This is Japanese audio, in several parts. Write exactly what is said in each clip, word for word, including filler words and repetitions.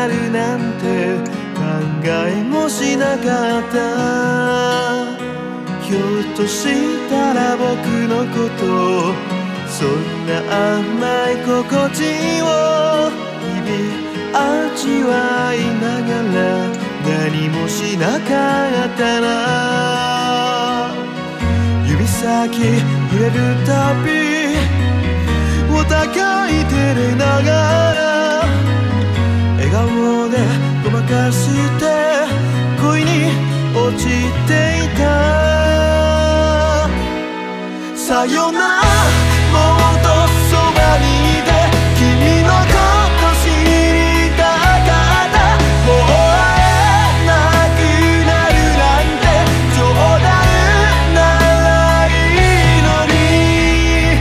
なるなんて考えもしなかった。ひょっとしたら僕のことそんな甘い心地を日々味わいながら何もしなかったな。指先触れるたびお互い照れながら笑顔でごまかして恋に落ちていた。さよならもっとそばにいて君のこと知りたかった。もう会えなくなるなんて冗談ならいいのに。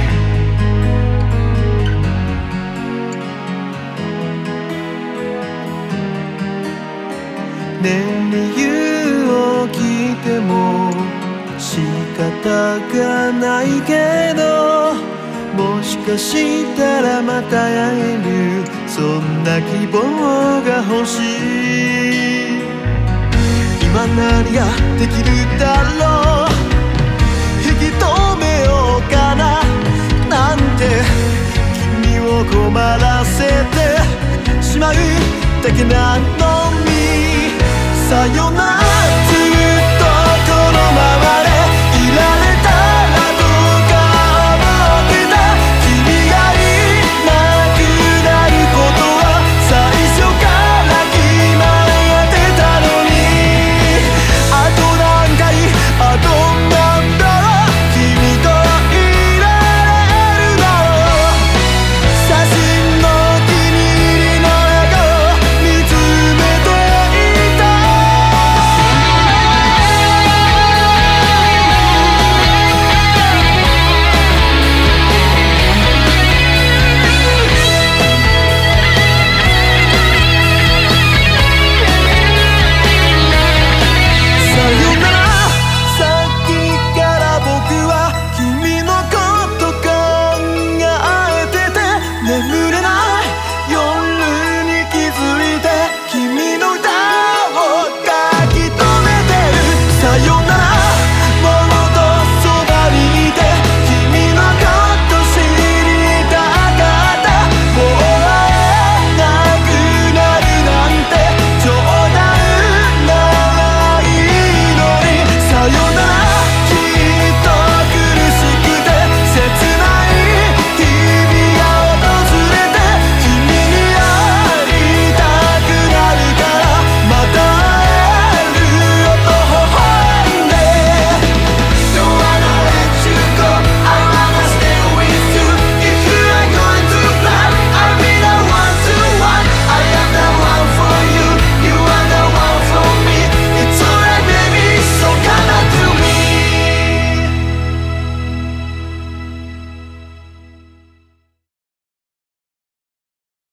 ねえ理由を聞いても仕方がないけど、もしかしたらまた会えるそんな希望が欲しい。今何ができるだろう、引き止めようかななんて君を困らせてしまうだけなのに。さよならずっとこのまま